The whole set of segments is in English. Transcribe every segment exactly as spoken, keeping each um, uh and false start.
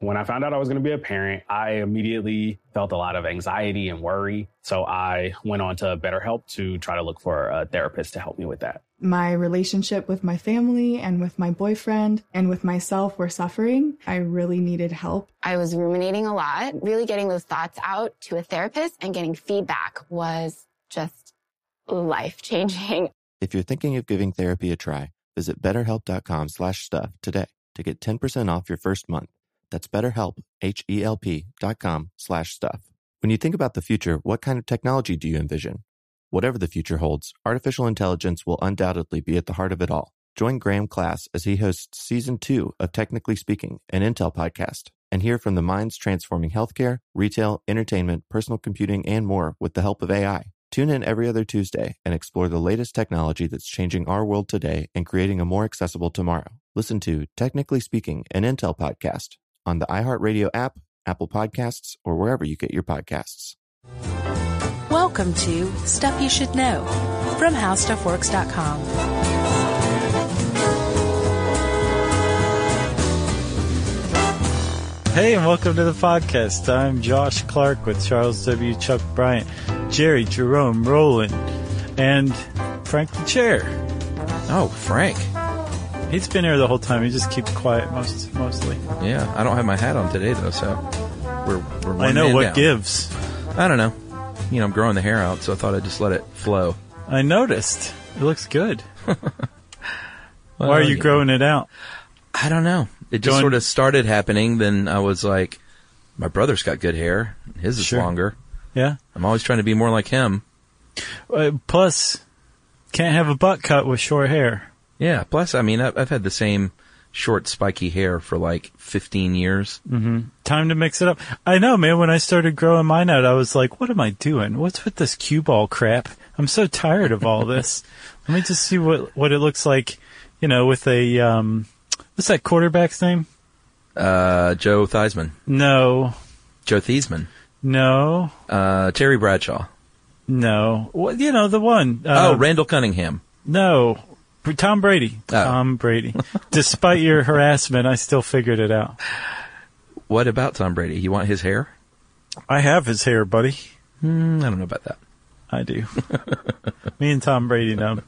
When I found out I was going to be a parent, I immediately felt a lot of anxiety and worry. So I went on to BetterHelp to try to look for a therapist to help me with that. My relationship with my family and with my boyfriend and with myself were suffering. I really needed help. I was ruminating a lot. Really getting those thoughts out to a therapist and getting feedback was just life-changing. If you're thinking of giving therapy a try, visit betterhelp.com slash stuff today to get ten percent off your first month. That's BetterHelp, H-E-L-P dot com slash stuff. When you think about the future, what kind of technology do you envision? Whatever the future holds, artificial intelligence will undoubtedly be at the heart of it all. Join Graham Class as he hosts Season two of Technically Speaking, an Intel podcast, and hear from the minds transforming healthcare, retail, entertainment, personal computing, and more with the help of A I. Tune in every other Tuesday and explore the latest technology that's changing our world today and creating a more accessible tomorrow. Listen to Technically Speaking, an Intel podcast on the iHeartRadio app, Apple Podcasts, or wherever you get your podcasts. Welcome to Stuff You Should Know from How Stuff Works dot com. Hey, and welcome to the podcast. I'm Josh Clark with Charles W. Chuck Bryant, Jerry, Jerome, Roland, and Frank the Chair. Oh, Frank. He's been here the whole time. He just keeps quiet most mostly. Yeah, I don't have my hat on today, though, so we're, we're one I know man what down. gives. I don't know. You know, I'm growing the hair out, so I thought I'd just let it flow. I noticed. It looks good. Well, Why are you yeah. growing it out? I don't know. It just Going- sort of started happening. Then I was like, my brother's got good hair. His is Sure. longer. Yeah. I'm always trying to be more like him. Uh, plus, can't have a butt cut with short hair. Yeah. Plus, I mean, I've, I've had the same short, spiky hair for like fifteen years. Mm-hmm. Time to mix it up. I know, man. When I started growing mine out, I was like, what am I doing? What's with this cue ball crap? I'm so tired of all this. Let me just see what, what it looks like, you know, with a, um, what's that quarterback's name? Uh, Joe Theismann. No. Joe Theismann. No. Uh, Terry Bradshaw. No. What, you know, the one. oh, Uh, Randall Cunningham. No. Tom Brady. Oh. Tom Brady. Despite your harassment, I still figured it out. What about Tom Brady? You want his hair? I have his hair, buddy. Mm, I don't know about that. I do. Me and Tom Brady know.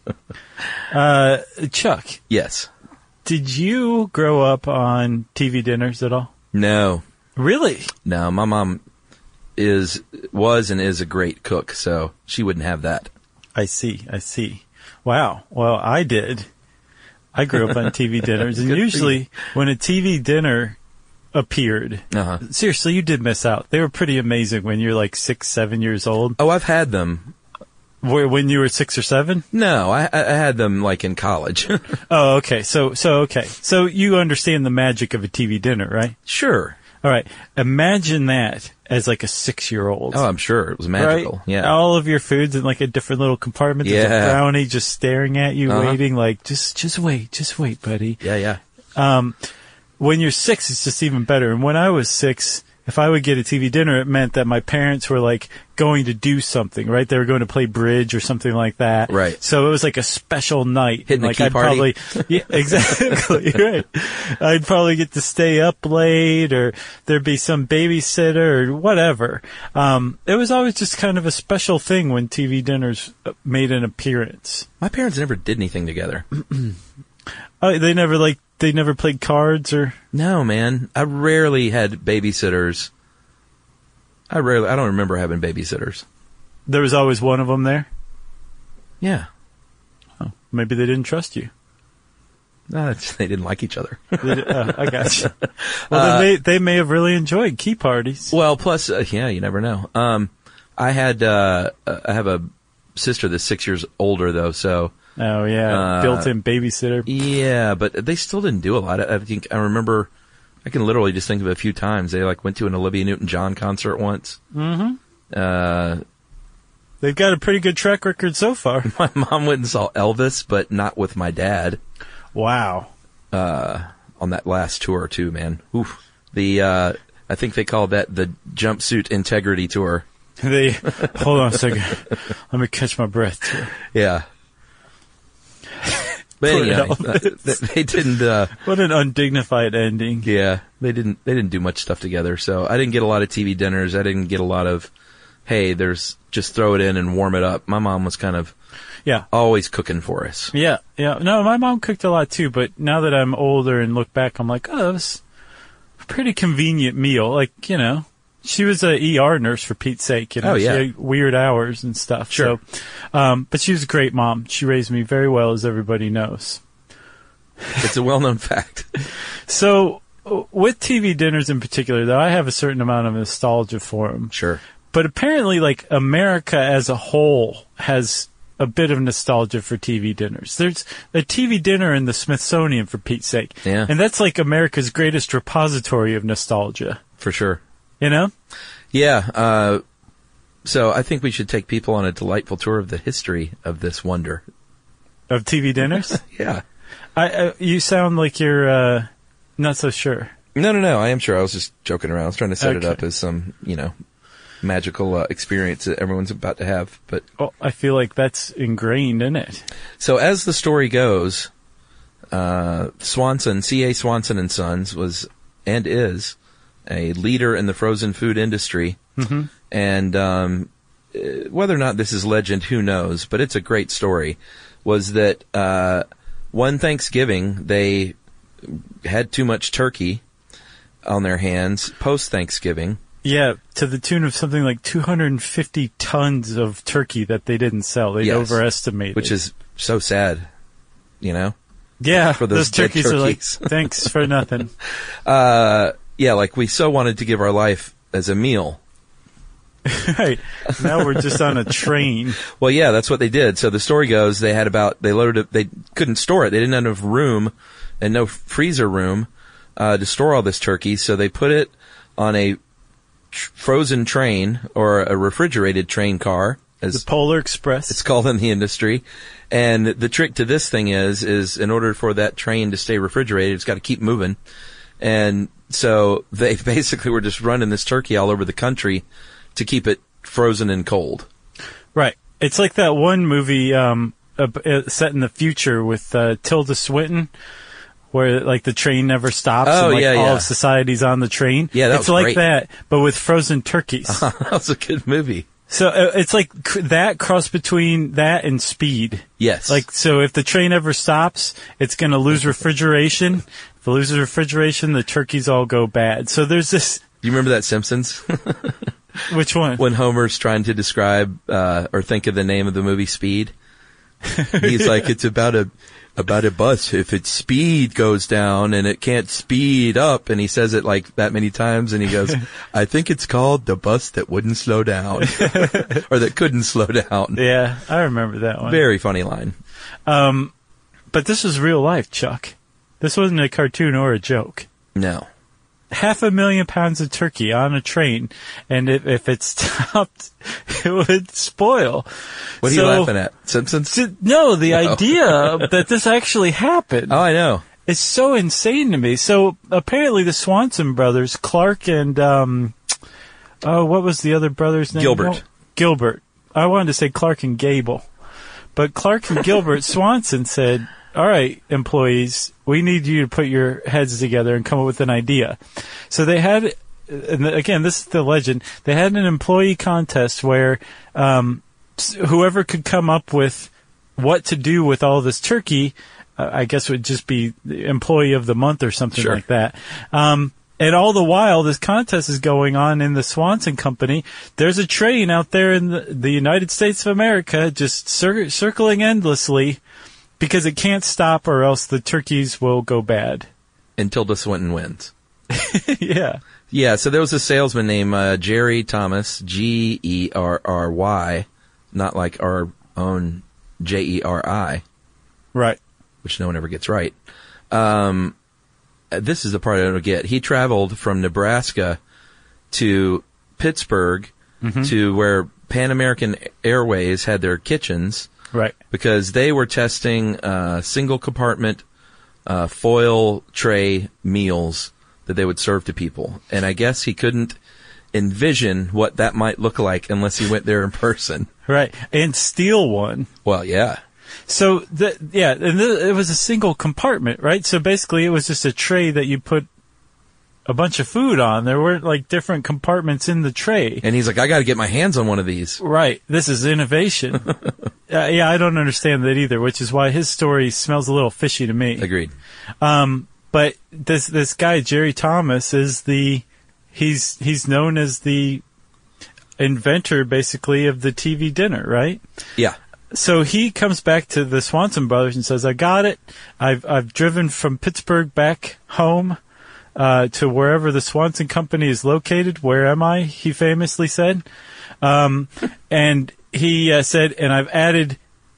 Uh, Chuck. Yes. Did you grow up on T V dinners at all? No. Really? No, my mom is, was and is a great cook, so she wouldn't have that. I see. I see. Wow. Well, I did. I grew up on T V dinners, and Good for usually when a T V dinner appeared, Uh-huh. seriously, you did miss out. They were pretty amazing when you're like six, seven years old. Oh, I've had them. Where, when you were six or seven? No, I, I had them like in college. Oh, okay. So, so, okay. So you understand the magic of a T V dinner, right? Sure. All right. Imagine that as like a six-year-old. Oh, I'm sure. It was magical. Right? Yeah. All of your food's in like a different little compartment. There's Yeah. a brownie just staring at you, Uh-huh. waiting like, just, just wait, just wait, buddy. Yeah, yeah. Um, when you're six, it's just even better. And when I was six, if I would get a T V dinner, it meant that my parents were like going to do something, right? They were going to play bridge or something like that. Right. So it was like a special night. Hitting the like key I'd party. probably, yeah, exactly, right. I'd probably get to stay up late, or there'd be some babysitter or whatever. Um, it was always just kind of a special thing when T V dinners made an appearance. My parents never did anything together. Oh, they never like, they never played cards or? No, man. I rarely had babysitters. I rarely, I don't remember having babysitters. There was always one of them there? Yeah. Oh, maybe they didn't trust you. No, it's, they didn't like each other. They did- uh, I got you. Well, then they, they may have really enjoyed key parties. Well, plus, uh, yeah, you never know. Um, I had, uh, I have a sister that's six years older though, so. Oh, yeah. Uh, Built-in babysitter. Yeah, but they still didn't do a lot. I, I think, I remember, I can literally just think of a few times. They like went to an Olivia Newton-John concert once. Mm-hmm. Uh, They've got a pretty good track record so far. my mom went and saw Elvis, but not with my dad. Wow. Uh, on that last tour too, man. Oof. The, uh, I think they called that the Jumpsuit Integrity Tour. They, hold on a second. Let me catch my breath. Yeah. But Poor anyway, Elvis. they, they didn't. Uh, What an undignified ending. yeah, they didn't. They didn't do much stuff together. So I didn't get a lot of T V dinners. I didn't get a lot of, hey, there's just throw it in and warm it up. My mom was kind of Yeah. always cooking for us. Yeah, yeah. No, my mom cooked a lot too, but now that I'm older and look back, I'm like, oh, that was a pretty convenient meal. Like, you know, she was a E R nurse, for Pete's sake. You know, Oh, yeah. she had weird hours and stuff. Sure. So, um, but she was a great mom. She raised me very well, as everybody knows. It's a well-known fact. So, uh, with T V dinners in particular, though, I have a certain amount of nostalgia for them. Sure. But apparently, like, America as a whole has a bit of nostalgia for T V dinners. There's a T V dinner in the Smithsonian, for Pete's sake. Yeah. And that's like America's greatest repository of nostalgia. For sure. You know? Yeah. Uh, so I think we should take people on a delightful tour of the history of this wonder. Of T V dinners? Yeah. I, uh, you sound like you're uh, not so sure. No, no, no. I am sure. I was just joking around. I was trying to set it Okay. up as some, you know, magical uh, experience that everyone's about to have. But Well, I feel like that's ingrained in it. so as the story goes, uh, Swanson, C A Swanson and Sons was and is a leader in the frozen food industry. Mm-hmm. And um, uh, whether or not this is legend, who knows? But it's a great story. Was that uh, one Thanksgiving they had too much turkey on their hands post Thanksgiving. Yeah, to the tune of something like two hundred fifty tons of turkey that they didn't sell. They Yes. overestimated. Which is so sad, you know? yeah, for those those dead turkeys, are like, turkeys. thanks for nothing. Uh, yeah, like we so wanted to give our life as a meal. Right. Now we're just on a train. Well, yeah, that's what they did. So the story goes, they had about, they loaded it, they couldn't store it. They didn't have enough room and no freezer room, uh, to store all this turkey. So they put it on a tr- frozen train or a refrigerated train car, as The Polar Express. it's called in the industry. And the trick to this thing is, is in order for that train to stay refrigerated, it's got to keep moving. And so they basically were just running this turkey all over the country to keep it frozen and cold. Right. It's like that one movie um, uh, uh, set in the future with uh, Tilda Swinton, where like the train never stops Oh, and like yeah, all yeah. of society's on the train. Yeah, that it's was like great. that, but with frozen turkeys. That was a good movie. So uh, it's like cr- that cross between that and Speed. Yes. Like, so if the train ever stops, it's going to lose refrigeration. If it loses refrigeration, the turkeys all go bad. So there's this. Do you remember that Simpsons? Which one? When Homer's trying to describe uh, or think of the name of the movie Speed, he's like, it's about a about a bus. If its speed goes down and it can't speed up, and he says it like that many times, and he goes, I think it's called the bus that wouldn't slow down, or that couldn't slow down. Yeah, I remember that one. Very funny line. Um, but this was real life, Chuck. This wasn't a cartoon or a joke. No. Half a million pounds of turkey on a train, and if, if it stopped, it would spoil. What are So- you laughing at? Simpsons? So- no, the No. idea that this actually happened Oh, I know. is so insane to me. So apparently the Swanson brothers, Clark and, um, oh, what was the other brother's name? Gilbert. Oh, Gilbert. I wanted to say Clark and Gable. But Clark and Gilbert Swanson said, all right, employees, we need you to put your heads together and come up with an idea. So they had, and again, this is the legend, they had an employee contest where um, s- whoever could come up with what to do with all this turkey, uh, I guess would just be the employee of the month or something Sure. like that. Um, and all the while, this contest is going on in the Swanson Company. There's a train out there in the, the United States of America just cir- circling endlessly because it can't stop or else the turkeys will go bad. And Tilda Swinton wins. Yeah. Yeah, so there was a salesman named uh, Jerry Thomas, G E R R Y, not like our own J E R I, Right. which no one ever gets right. Um, this is the part I don't get. He traveled from Nebraska to Pittsburgh Mm-hmm. to where Pan American Airways had their kitchens Right. because they were testing uh, single compartment uh, foil tray meals that they would serve to people. And I guess he couldn't envision what that might look like unless he went there in person. Right. And steal one. Well, yeah. So the, yeah, and the, it was a single compartment, right? So basically it was just a tray that you put a bunch of food on. There weren't like different compartments in the tray. And he's like, I got to get my hands on one of these. Right. This is innovation. uh, yeah, I don't understand that either, which is why his story smells a little fishy to me. Agreed. Um, but this, this guy, Jerry Thomas, is the, he's, he's known as the inventor basically of the T V dinner, right? Yeah. So he comes back to the Swanson brothers and says, I got it. I've, I've driven from Pittsburgh back home. Uh, to wherever the Swanson Company is located. Where am I? He famously said. Um, and he uh, said, and I've added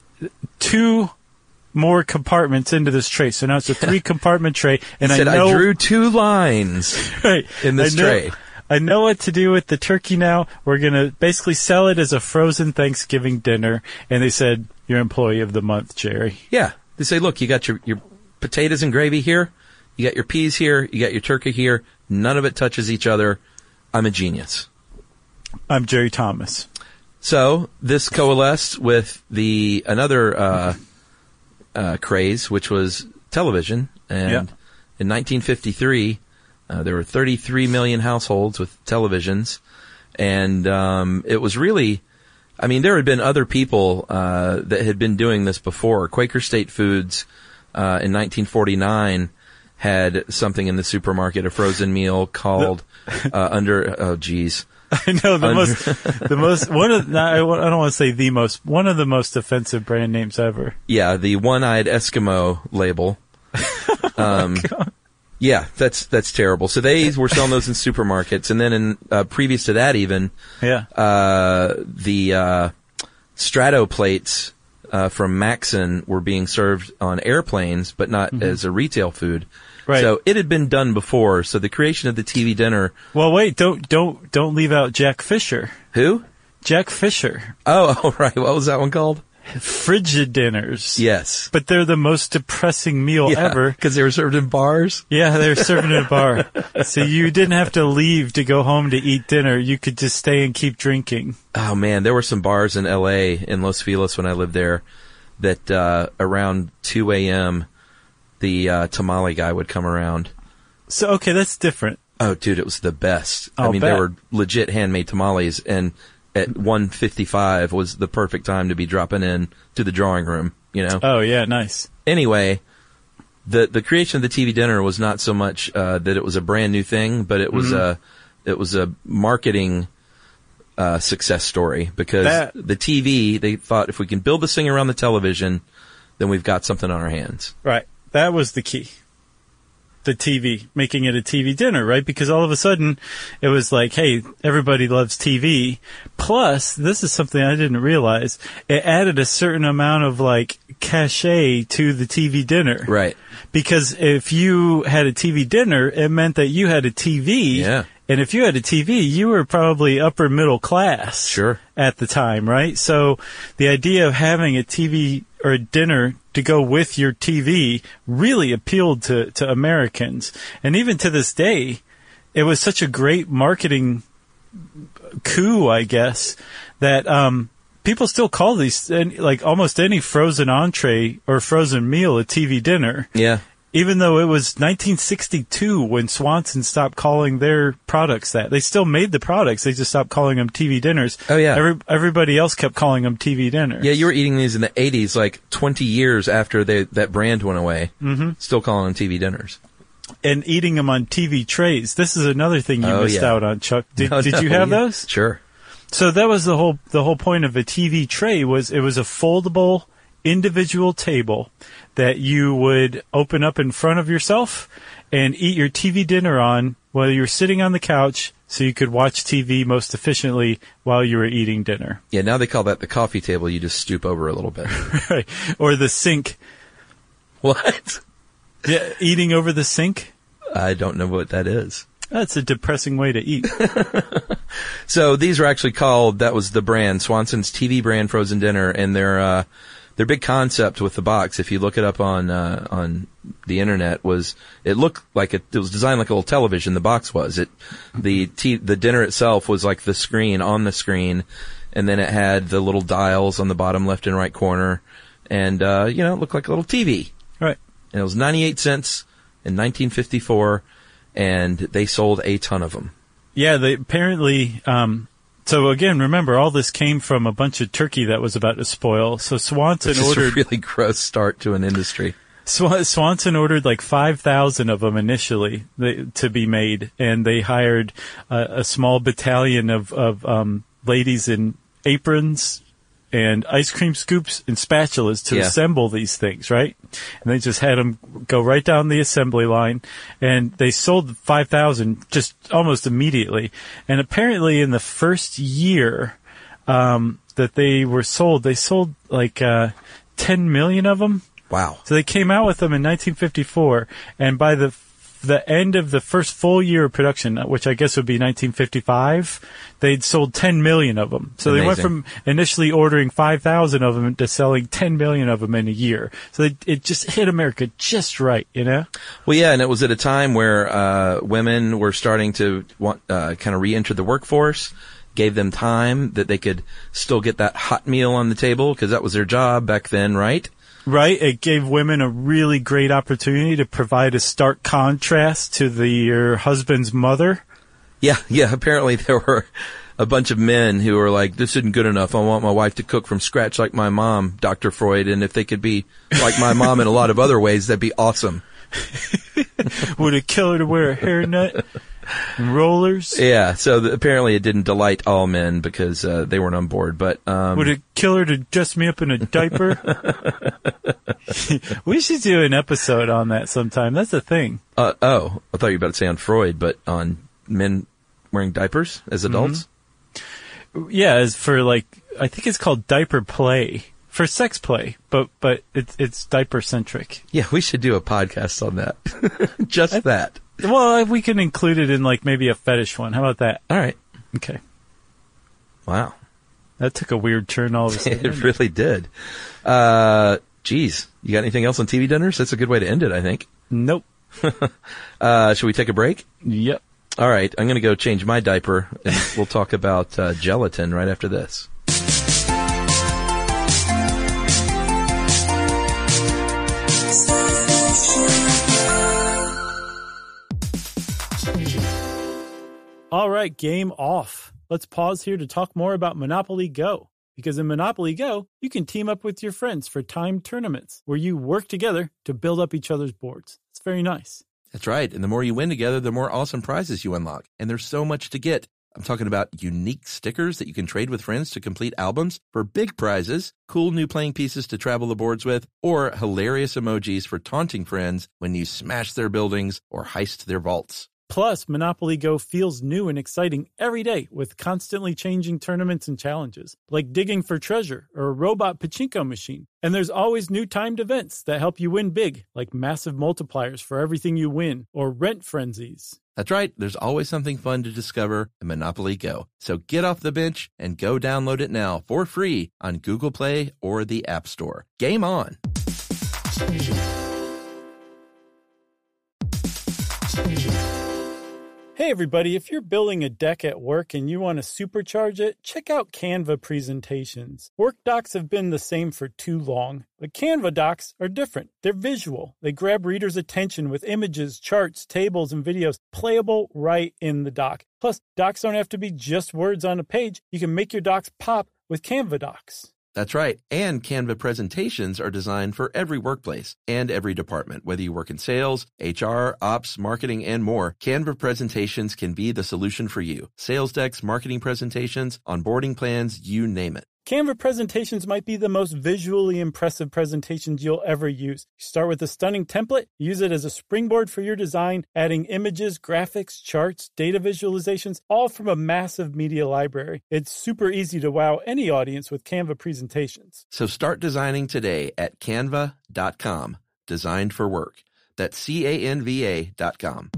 two more compartments into this tray. So now it's a three compartment tray. And he said, I, know, I drew two lines right, in this I know, tray. I know what to do with the turkey now. We're going to basically sell it as a frozen Thanksgiving dinner. And they said, you're employee of the month, Jerry. Yeah. They say, look, you got your, your potatoes and gravy here. You got your peas here. You got your turkey here. None of it touches each other. I'm a genius. I'm Jerry Thomas. So this coalesced with the another uh, uh, craze, which was television. And yeah. in nineteen fifty-three, uh, there were thirty-three million households with televisions. And um, it was really, I mean, there had been other people uh, that had been doing this before. Quaker State Foods uh, in nineteen forty-nine had something in the supermarket, a frozen meal called uh, under. Oh, geez. I know the under, most, the most one of. I don't want to say the most. One of the most offensive brand names ever. Yeah, the one-eyed Eskimo label. Um, oh yeah, that's that's terrible. So they were selling those in supermarkets, and then in uh, previous to that, even yeah, uh, the uh, Strato plates uh, from Maxon were being served on airplanes, but not mm-hmm. as a retail food. Right. So it had been done before. So the creation of the T V dinner. Well, wait, don't don't don't leave out Jack Fisher. Who? Jack Fisher. Oh, oh, right. What was that one called? Frigid dinners. Yes. But they're the most depressing meal yeah, ever. Because they were served in bars? Yeah, they were served in a bar. So you didn't have to leave to go home to eat dinner. You could just stay and keep drinking. Oh, man. There were some bars in L A, in Los Feliz when I lived there, that uh, around two a.m., the uh, tamale guy would come around. So, okay, that's different. Oh, dude, it was the best. I'll I mean, bet. they were legit handmade tamales, and at one fifty-five was the perfect time to be dropping in to the drawing room, you know? Oh, yeah, nice. Anyway, the the creation of the T V dinner was not so much uh, that it was a brand new thing, but it was mm-hmm. a it was a marketing uh, success story, because that, the T V, they thought, if we can build this thing around the television, then we've got something on our hands. Right. That was the key. The T V, making it a T V dinner, right? Because all of a sudden it was like, hey, everybody loves T V. Plus, this is something I didn't realize. It added a certain amount of like cachet to the T V dinner. Right. Because if you had a T V dinner, it meant that you had a T V. Yeah. And if you had a T V, you were probably upper middle class. Sure. At the time, right? So the idea of having a T V or a dinner to go with your T V really appealed to, to Americans. And even to this day, it was such a great marketing coup, I guess, that um, people still call these, like almost any frozen entree or frozen meal, a T V dinner. Yeah. Even though it was nineteen sixty-two when Swanson stopped calling their products that. They still made the products, they just stopped calling them T V dinners. Oh, yeah. Every, everybody else kept calling them T V dinners. Yeah, you were eating these in the eighties, like twenty years after they, that brand went away. Mm-hmm. Still calling them T V dinners. And eating them on T V trays. This is another thing you oh, missed yeah. out on, Chuck. Did, no, did no, you have yeah. those? Sure. So that was the whole the whole point of a T V tray. Was it was a foldable individual table that you would open up in front of yourself and eat your T V dinner on while you were sitting on the couch, so you could watch T V most efficiently while you were eating dinner. Yeah, now they call that the coffee table. You just stoop over a little bit. Right. Or the sink. What? Yeah, eating over the sink. I don't know what that is. That's a depressing way to eat. So these are actually called, that was the brand, Swanson's T V brand frozen dinner, and they're uh their big concept with the box, if you look it up on uh, on the internet, was it looked like it, it was designed like a little television. The box was it the t- the dinner itself was like the screen on the screen, and then it had the little dials on the bottom left and right corner, and, uh, you know, it looked like a little T V. Right. And it was ninety-eight cents in nineteen fifty-four, and they sold a ton of them. Yeah, they apparently, um, so again, remember, all this came from a bunch of turkey that was about to spoil. So Swanson Which is ordered... a really gross start to an industry. Sw- Swanson ordered like five thousand of them initially they, to be made, and they hired uh, a small battalion of, of um, ladies in aprons and ice cream scoops and spatulas to Yeah. assemble these things, right? And they just had them go right down the assembly line, and they sold five thousand just almost immediately. And apparently in the first year um, that they were sold, they sold like uh, ten million of them. Wow. So they came out with them in nineteen fifty-four, and by the the end of the first full year of production, which I guess would be nineteen fifty-five, they'd sold ten million of them. So Amazing. they went from initially ordering five thousand of them to selling ten million of them in a year. So they, it just hit America just right, you know? Well, yeah, and it was at a time where uh, women were starting to want, uh, kind of re-enter the workforce, gave them time that they could still get that hot meal on the table, because that was their job back then, right? Right. It gave women a really great opportunity to provide a stark contrast to the, your husband's mother. Yeah, yeah. Apparently there were a bunch of men who were like, this isn't good enough. I want my wife to cook from scratch like my mom, Doctor Freud. And if they could be like my mom in a lot of other ways, that'd be awesome. Would it kill her to wear a hairnet and rollers? Yeah. So the, apparently it didn't delight all men because uh, they weren't on board. But um, would it kill her to dress me up in a diaper? We should do an episode on that sometime. That's a thing. Uh, oh, I thought you were about to say on Freud, but on men wearing diapers as adults? Mm-hmm. Yeah, as for like, I think it's called diaper play. For sex play, but but it's it's diaper centric. Yeah, we should do a podcast on that. Just I, that. Well, we can include it in like maybe a fetish one. How about that? All right. Okay. Wow. That took a weird turn all of a sudden. It really did. Uh, geez, you got anything else on T V dinners? That's a good way to end it, I think. Nope. uh, should we take a break? Yep. All right, I'm going to go change my diaper, and we'll talk about uh, gelatin right after this. All right, game off. Let's pause here to talk more about Monopoly Go. Because in Monopoly Go, you can team up with your friends for timed tournaments where you work together to build up each other's boards. It's very nice. That's right. And the more you win together, the more awesome prizes you unlock. And there's so much to get. I'm talking about unique stickers that you can trade with friends to complete albums for big prizes, cool new playing pieces to travel the boards with, or hilarious emojis for taunting friends when you smash their buildings or heist their vaults. Plus, Monopoly Go feels new and exciting every day with constantly changing tournaments and challenges, like digging for treasure or a robot pachinko machine. And there's always new timed events that help you win big, like massive multipliers for everything you win or rent frenzies. That's right. There's always something fun to discover in Monopoly Go. So get off the bench and go download it now for free on Google Play or the App Store. Game on! Hey everybody, if you're building a deck at work and you want to supercharge it, check out Canva presentations. Work docs have been the same for too long, but Canva docs are different. They're visual. They grab readers' attention with images, charts, tables, and videos playable right in the doc. Plus, docs don't have to be just words on a page. You can make your docs pop with Canva docs. That's right. And Canva presentations are designed for every workplace and every department. Whether you work in sales, H R, ops, marketing, and more, Canva presentations can be the solution for you. Sales decks, marketing presentations, onboarding plans, you name it. Canva presentations might be the most visually impressive presentations you'll ever use. You start with a stunning template, use it as a springboard for your design, adding images, graphics, charts, data visualizations, all from a massive media library. It's super easy to wow any audience with Canva presentations. So start designing today at canva dot com. Designed for work. That's C A N V A dot com.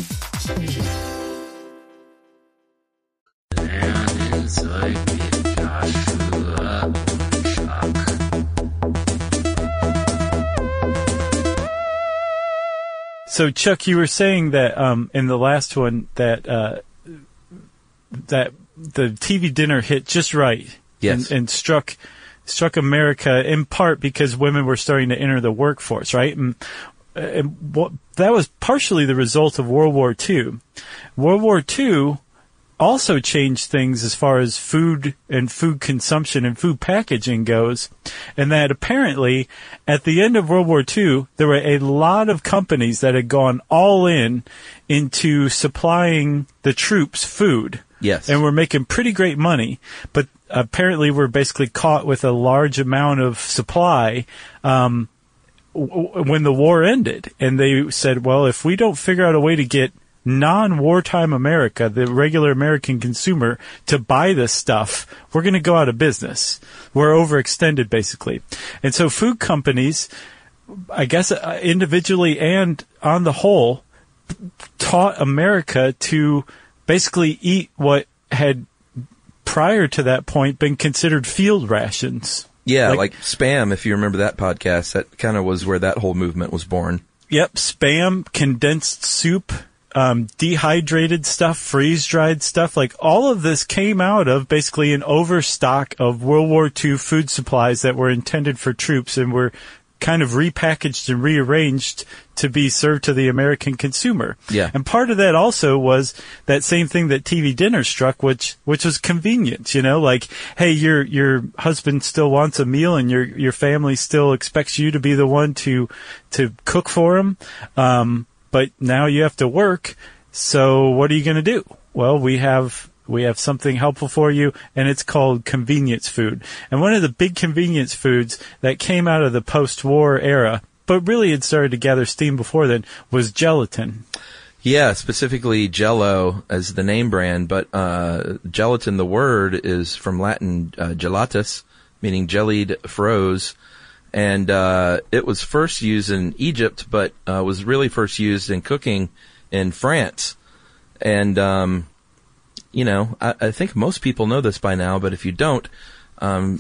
So, Chuck, you were saying that um, in the last one that uh, that the T V dinner hit just right, yes, and, and struck struck America in part because women were starting to enter the workforce, right? And, and what, that was partially the result of World War Two. World War Two also changed things as far as food and food consumption and food packaging goes, and that apparently at the end of World War Two, there were a lot of companies that had gone all in into supplying the troops food. Yes. And were making pretty great money, but apparently were basically caught with a large amount of supply um, w- when the war ended. And they said, well, if we don't figure out a way to get non-wartime America, the regular American consumer, to buy this stuff, we're going to go out of business. We're overextended, basically. And so food companies, I guess uh, individually and on the whole, taught America to basically eat what had prior to that point been considered field rations. Yeah, like, like Spam, if you remember that podcast, that kind of was where that whole movement was born. Yep, Spam, condensed soup, um, dehydrated stuff, freeze-dried stuff, like all of this came out of basically an overstock of World War Two food supplies that were intended for troops and were kind of repackaged and rearranged to be served to the American consumer. Yeah. And part of that also was that same thing that T V dinner struck, which which was convenience, you know, like, hey, your your husband still wants a meal and your your family still expects you to be the one to to cook for him. Um, but now you have to work. So what are you going to do? Well, we have We have something helpful for you, and it's called convenience food. And one of the big convenience foods that came out of the post-war era, but really had started to gather steam before then, was gelatin. Yeah, specifically Jell-O as the name brand, but uh, gelatin, the word, is from Latin uh, gelatus, meaning jellied, froze. And uh, it was first used in Egypt, but uh, was really first used in cooking in France. And... um You know, I, I think most people know this by now, but if you don't, um,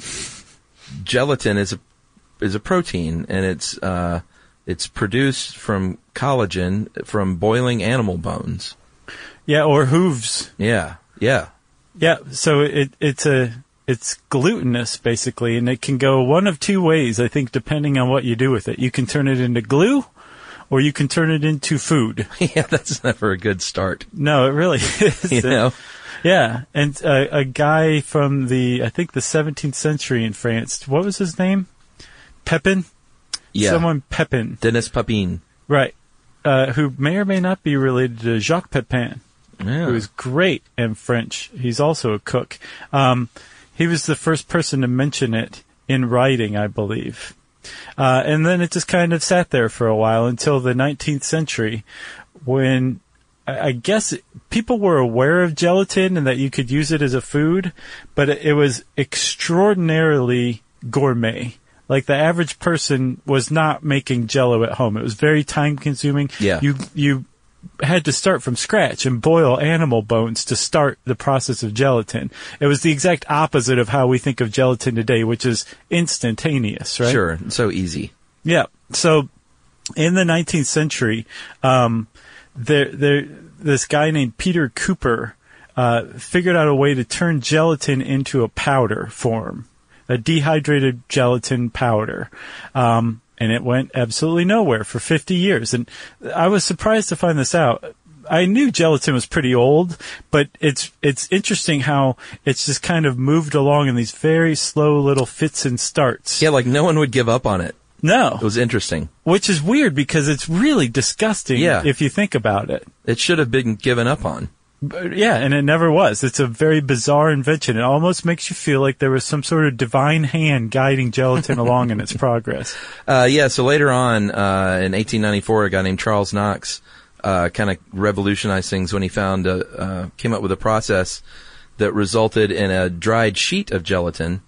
gelatin is a is a protein, and it's uh, it's produced from collagen from boiling animal bones. Yeah, or hooves. Yeah, yeah, yeah. So it it's a it's glutinous basically, and it can go one of two ways. I think depending on what you do with it, you can turn it into glue, or you can turn it into food. Yeah, that's never a good start. No, it really is. You know. Yeah, and uh, a guy from the, I think the seventeenth century in France, what was his name? Pepin? Yeah. Someone Pepin. Denis Papin. Right. Uh, who may or may not be related to Jacques Pepin, yeah. who is great in French. He's also a cook. Um, he was the first person to mention it in writing, I believe. Uh, and then it just kind of sat there for a while until the nineteenth century when... I guess people were aware of gelatin and that you could use it as a food, but it was extraordinarily gourmet. Like the average person was not making Jell-O at home. It was very time consuming. Yeah. You, you had to start from scratch and boil animal bones to start the process of gelatin. It was the exact opposite of how we think of gelatin today, which is instantaneous, right? Sure. So easy. Yeah. So in the nineteenth century, um, There, there, this guy named Peter Cooper uh, figured out a way to turn gelatin into a powder form, a dehydrated gelatin powder, um, and it went absolutely nowhere for fifty years. And I was surprised to find this out. I knew gelatin was pretty old, but it's it's interesting how it's just kind of moved along in these very slow little fits and starts. Yeah, like no one would give up on it. No. It was interesting. Which is weird because it's really disgusting yeah. if you think about it. It should have been given up on. But yeah, and it never was. It's a very bizarre invention. It almost makes you feel like there was some sort of divine hand guiding gelatin along in its progress. Uh, yeah, so later on, uh, in eighteen ninety-four, a guy named Charles Knox uh, kind of revolutionized things when he found, a, uh, came up with a process that resulted in a dried sheet of gelatin.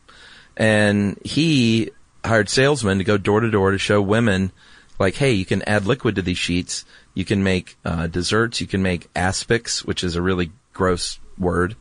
And he... hired salesmen to go door to door to show women, like, hey, you can add liquid to these sheets. You can make uh, desserts. You can make aspics, which is a really gross word,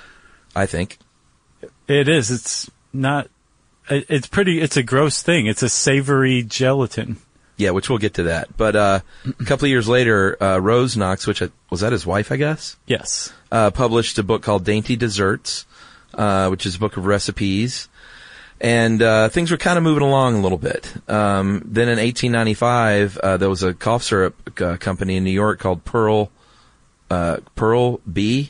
I think. It is. It's not. It's pretty. It's a gross thing. It's a savory gelatin. Yeah, which we'll get to that. But uh, a couple of years later, uh, Rose Knox, which I, was that his wife, I guess? Yes. Uh, published a book called Dainty Desserts, uh, which is a book of recipes. And uh, things were kind of moving along a little bit. Um, then in eighteen ninety-five, uh, there was a cough syrup uh, company in New York called Pearl uh, Pearl B.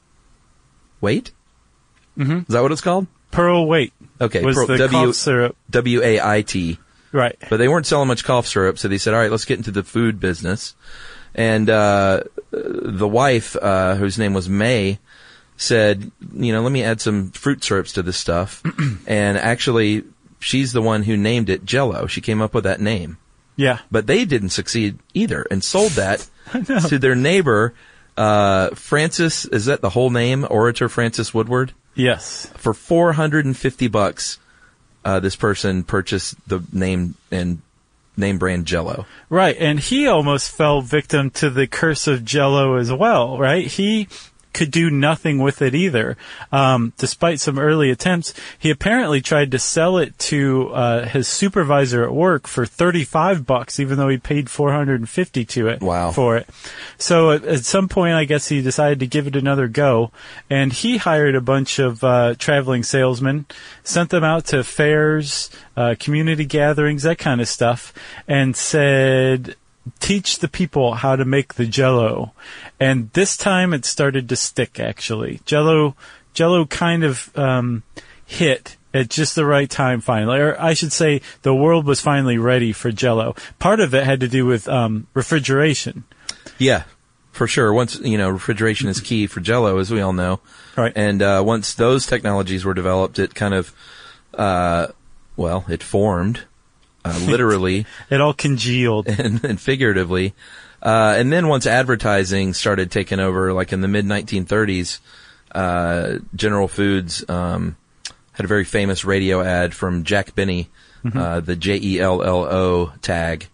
Wait? Mm-hmm. Is that what it's called? Pearl Wait. Okay. Was Pearl, the W, cough syrup. W A I T. Right. But they weren't selling much cough syrup, so they said, all right, let's get into the food business. And uh, the wife, uh, whose name was May, said, you know, let me add some fruit syrups to this stuff. And actually, she's the one who named it Jell-O. She came up with that name. Yeah. But they didn't succeed either and sold that to their neighbor, uh, Francis, is that the whole name? Orator Francis Woodward? Yes. For four hundred fifty bucks, uh, this person purchased the name and name brand Jell-O. Right. And he almost fell victim to the curse of Jell-O as well, right? He could do nothing with it either. Um, despite some early attempts, he apparently tried to sell it to uh, his supervisor at work for thirty-five bucks, even though he paid four hundred fifty to it wow. for it. So at, at some point, I guess he decided to give it another go, and he hired a bunch of uh, traveling salesmen, sent them out to fairs, uh, community gatherings, that kind of stuff, and said, teach the people how to make the Jell-O. And this time it started to stick, actually. Jell-O, Jell-O kind of um, hit at just the right time finally. Or I should say the world was finally ready for Jell-O. Part of it had to do with um, refrigeration. Yeah, for sure. Once, you know, refrigeration is key for Jell-O, as we all know. Right. And uh, once those technologies were developed, it kind of, uh, well, it formed. Uh, literally. It all congealed. And, and figuratively. Uh, and then once advertising started taking over, like in the mid nineteen thirties, uh, General Foods, um, had a very famous radio ad from Jack Benny, mm-hmm. uh, the J E L L O tag,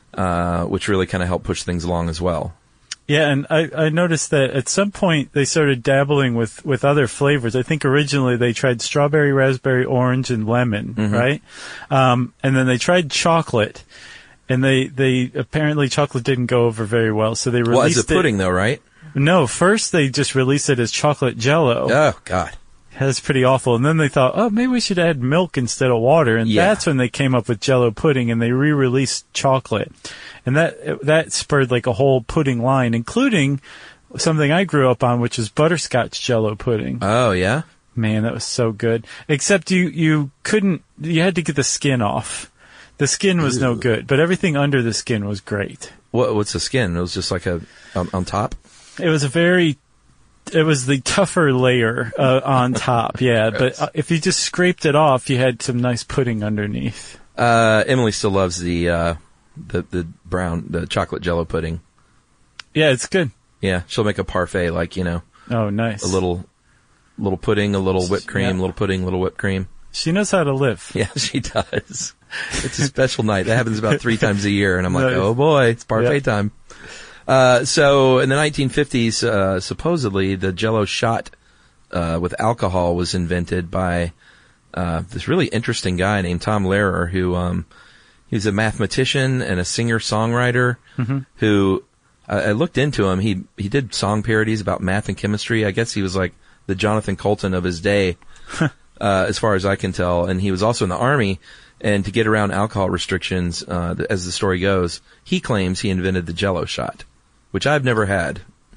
uh, which really kind of helped push things along as well. Yeah, and I, I noticed that at some point they started dabbling with, with other flavors. I think originally they tried strawberry, raspberry, orange, and lemon, mm-hmm. right? Um, and then they tried chocolate, and they, they apparently chocolate didn't go over very well, so they released it. Well, as a pudding, though, right? No, first they just released it as chocolate Jell-O. Oh, God. That's pretty awful. And then they thought, oh, maybe we should add milk instead of water. And yeah. that's when they came up with Jell-O pudding, and they re-released chocolate. And that that spurred like a whole pudding line, including something I grew up on, which is butterscotch Jell-O pudding. Oh, yeah? Man, that was so good. Except you, you couldn't, you had to get the skin off. The skin was no good, but everything under the skin was great. What, what's the skin? It was just like a, on, on top? It was a very, it was the tougher layer uh, on top, yeah. But uh, if you just scraped it off, you had some nice pudding underneath. Uh, Emily still loves the, uh, the, the brown, the chocolate Jell-O pudding. Yeah, it's good. Yeah, she'll make a parfait, like, you know. Oh, nice. A little, little pudding, a little whipped cream, yeah. little pudding, little whipped cream. She knows how to live. Yeah, she does. It's a special night. That happens about three times a year, and I'm like, oh boy, it's parfait yep. time. Uh, so in the nineteen fifties, uh, supposedly the Jell-O shot, uh, with alcohol was invented by, uh, this really interesting guy named Tom Lehrer, who, um, he was a mathematician and a singer-songwriter mm-hmm. who, uh, I looked into him. He, he did song parodies about math and chemistry. I guess he was like the Jonathan Colton of his day, uh, as far as I can tell. And he was also in the Army. And to get around alcohol restrictions, uh, as the story goes, he claims he invented the Jell-O shot, which I've never had.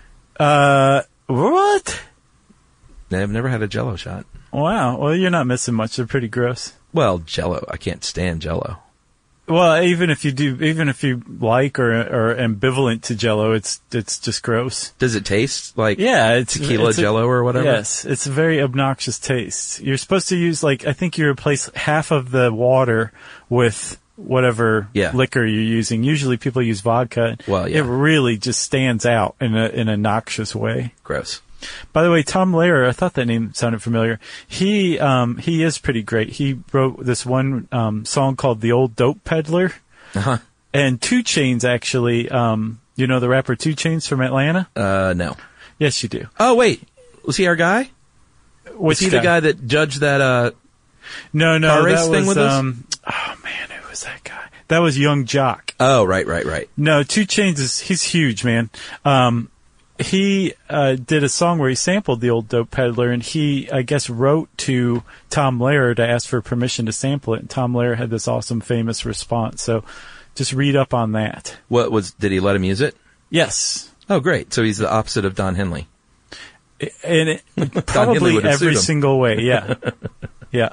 Uh, what? I've never had a Jell-O shot. Wow. Well, you're not missing much. They're pretty gross. Well, Jell-O. I can't stand Jell-O. Well, even if you do, even if you like or or ambivalent to Jell-O, it's it's just gross. Does it taste like yeah, it's tequila it's a, Jell-O or whatever? Yes, it's a very obnoxious taste. You're supposed to use like I think you replace half of the water with whatever yeah. liquor you're using. Usually people use vodka. Well, yeah. It really just stands out in a in a noxious way. Gross. By the way, Tom Lehrer, I thought that name sounded familiar. He um, he is pretty great. He wrote this one um, song called "The Old Dope Peddler," uh-huh. and two Chainz actually. Um, you know the rapper two Chainz from Atlanta? Uh, no. Yes, you do. Oh wait, was he our guy? What's was he guy? the guy that judged that? Uh, no, no, car race that thing was. with Um, oh man, who was that guy? That was Young Jock. Oh right, right, right. No, two Chainz is he's huge, man. Um, he uh, did a song where he sampled the Old Dope Peddler, and he, I guess, wrote to Tom Lehrer to ask for permission to sample it. And Tom Lehrer had this awesome, famous response. So just read up on that. What was? Did he let him use it? Yes. Oh, great. So he's the opposite of Don Henley. And it, probably every single way, yeah. Yeah.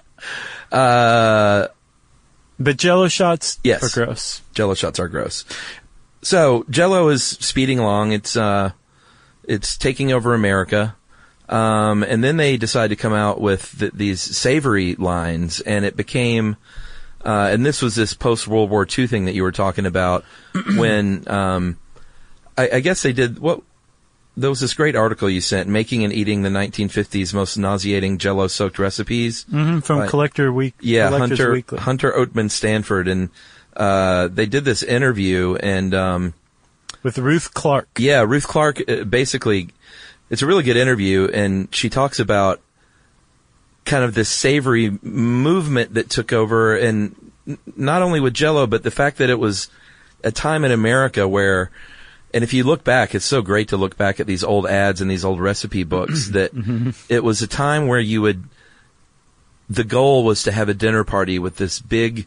Uh, but Jell-O shots yes. are gross. Jell-O shots are gross. So Jell-O is speeding along. It's uh, it's taking over America. Um, and then they decide to come out with th- these savory lines, and it became, uh, and this was this post-World War Two thing that you were talking about when, um, I, I guess they did, what, there was this great article you sent, Making and Eating the nineteen fifties Most Nauseating Jell-O Soaked Recipes. Mm-hmm, from uh, Collector Week. Yeah, Collectors Hunter, Weekly. Hunter Oatman Stanford, and, uh, they did this interview, and, um, with Ruth Clark. Yeah, Ruth Clark, uh, basically, it's a really good interview, and she talks about kind of this savory movement that took over, and n- not only with Jell-O, but the fact that it was a time in America where, and if you look back, it's so great to look back at these old ads and these old recipe books, that it was a time where you would, the goal was to have a dinner party with this big,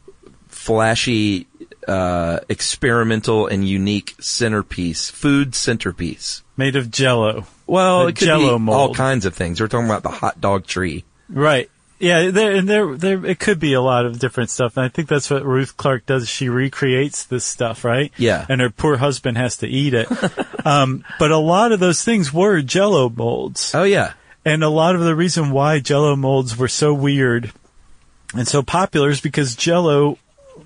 flashy, uh, experimental and unique centerpiece, food centerpiece. Made of Jell-O. Well, a it could Jell-O be mold. all kinds of things. We're talking about the hot dog tree. Right. Yeah, there, and there, there, it could be a lot of different stuff. And I think that's what Ruth Clark does. She recreates this stuff, right? Yeah. And her poor husband has to eat it. um, but a lot of those things were Jell-O molds. Oh, yeah. And a lot of the reason why Jell-O molds were so weird and so popular is because Jell-O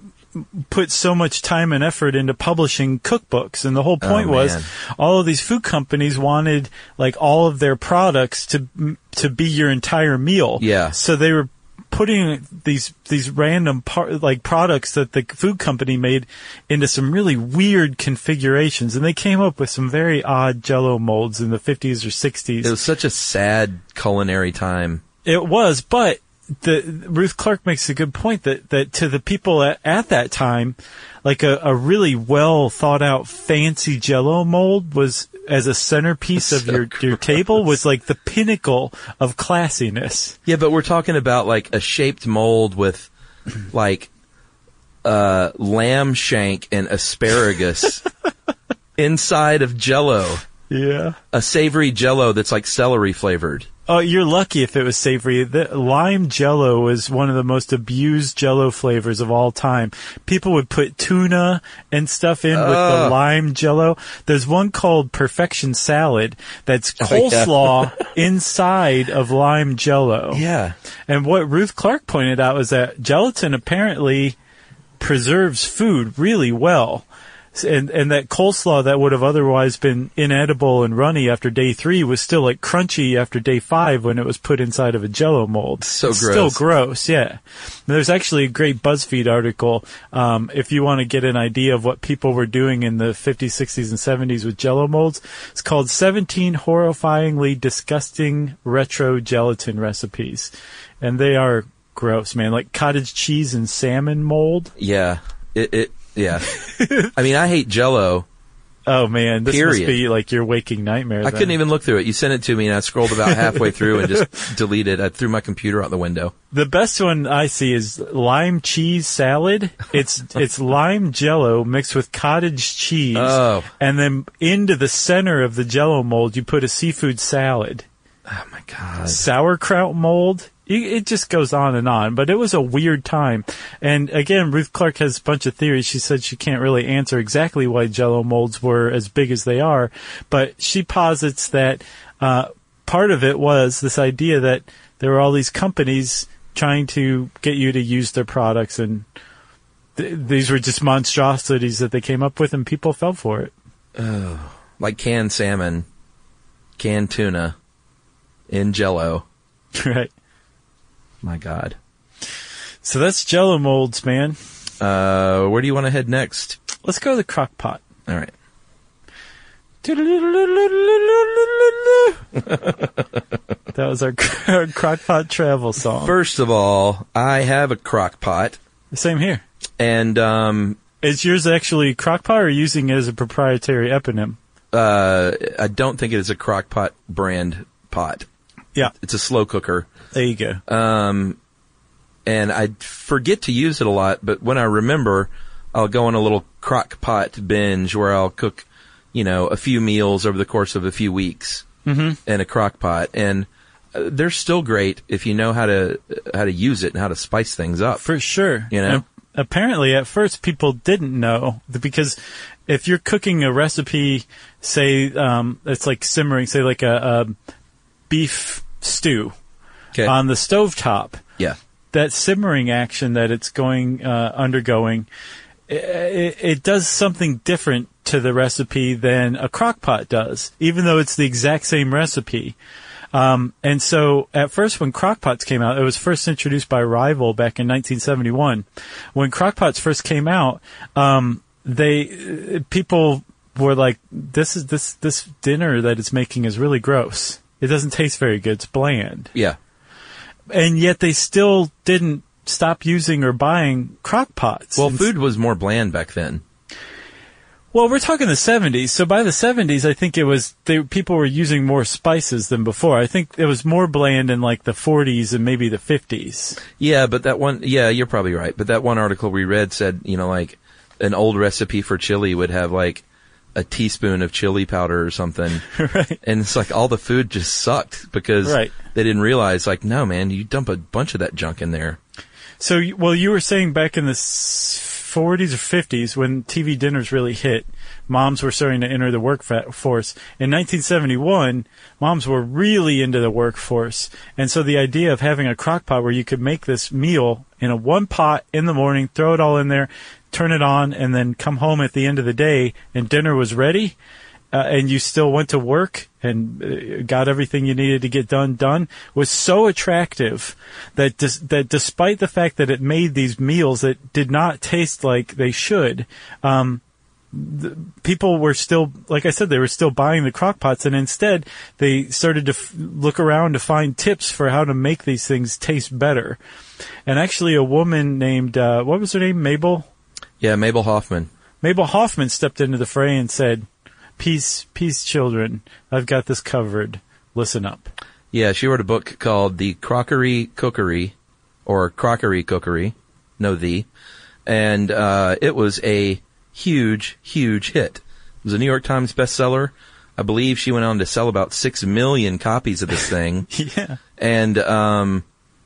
put so much time and effort into publishing cookbooks, and the whole point oh, was all of these food companies wanted like all of their products to to be your entire meal. Yeah. So they were putting these these random par- like products that the food company made into some really weird configurations, and they came up with some very odd Jell-O molds in the fifties or sixties. It was such a sad culinary time. It was, but the Ruth Clark makes a good point that, that to the people at, at that time, like a, a really well thought out fancy Jell-O mold was as a centerpiece of so your, gross. your table was like the pinnacle of classiness. Yeah, but we're talking about like a shaped mold with like uh, lamb shank and asparagus inside of Jell-O. Yeah. A savory Jell-O that's like celery flavored. Oh, you're lucky if it was savory. The lime Jell-O is one of the most abused Jell-O flavors of all time. People would put tuna and stuff in uh. with the lime Jell-O. There's one called Perfection Salad that's coleslaw oh, yeah. inside of lime Jell-O. Yeah. And what Ruth Clark pointed out was that gelatin apparently preserves food really well. And and that coleslaw that would have otherwise been inedible and runny after day three was still like crunchy after day five when it was put inside of a Jell-O mold. So it's gross. Still gross, yeah. There's actually a great BuzzFeed article um, if you want to get an idea of what people were doing in the fifties, sixties, and seventies with Jell-O molds. It's called seventeen Horrifyingly Disgusting Retro Gelatin Recipes. And they are gross, man. Like cottage cheese and salmon mold. Yeah. It... it Yeah. I mean, I hate Jell-O. Oh, man. This period. must be like your waking nightmare. I then. couldn't even look through it. You sent it to me, and I scrolled about halfway through and just deleted. I threw my computer out the window. The best one I see is lime cheese salad. It's it's lime Jell-O mixed with cottage cheese. Oh. And then into the center of the Jell-O mold, you put a seafood salad. Oh, my God. Sauerkraut mold. It just goes on and on, but it was a weird time. And again, Ruth Clark has a bunch of theories. She said she can't really answer exactly why Jell-O molds were as big as they are, but she posits that uh, part of it was this idea that there were all these companies trying to get you to use their products, and th- these were just monstrosities that they came up with, and people fell for it. Oh, like canned salmon, canned tuna, in Jell-O. Right. My God. So that's Jell-O molds, man. Uh, where do you want to head next? Let's go to the crock pot. All right. That was our, our crock pot travel song. First of all, I have a crock pot. Same here. And, um... is yours actually crock pot or using it as a proprietary eponym? uh, I don't think it is a Crock-Pot brand pot. Yeah. It's a slow cooker. There you go. Um, and I forget to use it a lot, but when I remember, I'll go on a little Crock-Pot binge where I'll cook, you know, a few meals over the course of a few weeks Mm-hmm. in a Crock-Pot. And uh, they're still great if you know how to how to use it and how to spice things up. For sure. You know? And apparently, at first, people didn't know because if you're cooking a recipe, say um, it's like simmering, say like a, a beef stew Okay. on the stovetop, Yeah. that simmering action that it's going uh, undergoing, it, it does something different to the recipe than a crock pot does, even though it's the exact same recipe. Um, and so at first when crockpots came out, it was first introduced by Rival back in nineteen seventy-one. When crockpots first came out, um, they, people were like, this is, this, this dinner that it's making is really gross. It doesn't taste very good. It's bland. Yeah. And yet they still didn't stop using or buying crockpots. Well, And- food was more bland back then. Well, we're talking the seventies. So by the seventies, I think it was they, people were using more spices than before. I think it was more bland in like the forties and maybe the fifties. Yeah, but that one, yeah, you're probably right. But that one article we read said, you know, like an old recipe for chili would have like a teaspoon of chili powder or something. Right. And it's like all the food just sucked because Right. they didn't realize, like, no, man, you dump a bunch of that junk in there. So, you- well, you were saying back in the s- forties or fifties when T V dinners really hit, moms were starting to enter the workforce. In nineteen seventy-one, moms were really into the workforce. And so the idea of having a crock pot where you could make this meal in a one pot in the morning, throw it all in there, turn it on, and then come home at the end of the day and dinner was ready, uh, and you still went to work and uh, got everything you needed to get done done, was so attractive that dis- that despite the fact that it made these meals that did not taste like they should, um, the, people were still, like I said, they were still buying the crock pots, and instead they started to f- look around to find tips for how to make these things taste better. And actually a woman named, uh, what was her name? Mabel? Yeah, Mabel Hoffman. Mabel Hoffman stepped into the fray and said, Peace, peace, children. I've got this covered. Listen up. Yeah, she wrote a book called The Crockery Cookery, or Crockery Cookery, no the, and uh, it was a huge, huge hit. It was a New York Times bestseller. I believe she went on to sell about six million copies of this thing. Yeah. And um,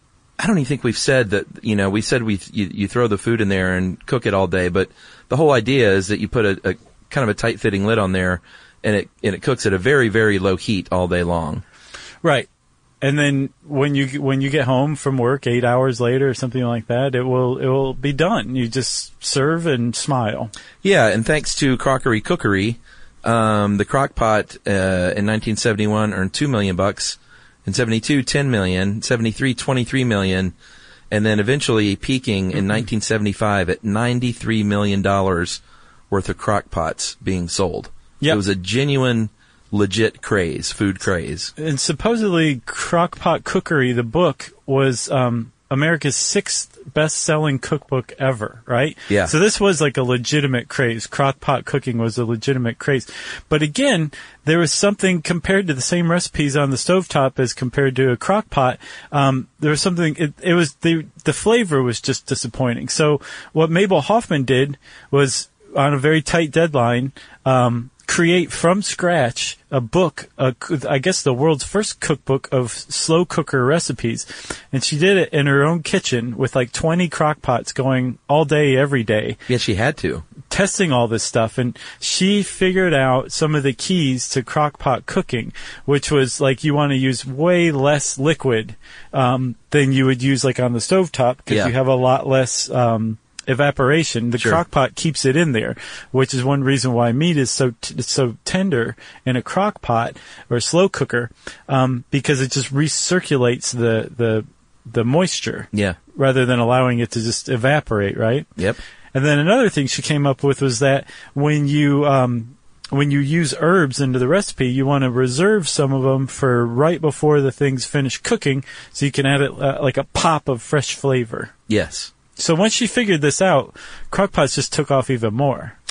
I don't even think we've said that, you know, we said we you, you throw the food in there and cook it all day, but the whole idea is that you put a, a kind of a tight-fitting lid on there, and it and it cooks at a very, very low heat all day long. Right. And then when you when you get home from work eight hours later or something like that, it will it will be done. You just serve and smile. Yeah, and thanks to Crockery Cookery, um, the crock pot uh, in nineteen seventy-one earned two million bucks. In seventy-two, ten million. seventy-three, twenty-three million. And then eventually peaking in nineteen seventy-five at ninety-three million dollars worth of crock pots being sold. Yep. It was a genuine, legit craze, food craze. And supposedly Crockpot Cookery, the book, was um, America's sixth best-selling cookbook ever, right? Yeah. So this was like a legitimate craze. Crockpot cooking was a legitimate craze. But again, there was something compared to the same recipes on the stovetop as compared to a crockpot. Um, there was something, it, it was, the, the flavor was just disappointing. So what Mabel Hoffman did was, on a very tight deadline, um, create from scratch a book, a, I guess the world's first cookbook of slow cooker recipes. And she did it in her own kitchen with like twenty crock pots going all day, every day, Yeah, she had to. testing all this stuff. And she figured out some of the keys to crock pot cooking, which was like you want to use way less liquid um, than you would use like on the stovetop because Yeah. you have a lot less um, evaporation. The Sure. crock pot keeps it in there, which is one reason why meat is so t- so tender in a crock pot or a slow cooker, um, because it just recirculates the the the moisture Yeah. rather than allowing it to just evaporate, right? Yep. And then another thing she came up with was that when you um, when you use herbs into the recipe, you want to reserve some of them for right before the thing's finished cooking, so you can add it uh, like a pop of fresh flavor. Yes. So once she figured this out, crockpots just took off even more.